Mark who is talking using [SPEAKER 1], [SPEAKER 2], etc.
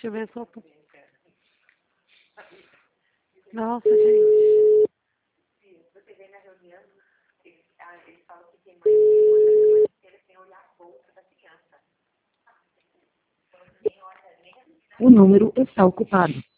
[SPEAKER 1] Deixa eu ver só. Nossa, gente.
[SPEAKER 2] Você vê na reunião, eles falam que tem mais sem olhar a bolsa da criança.
[SPEAKER 3] O número está ocupado.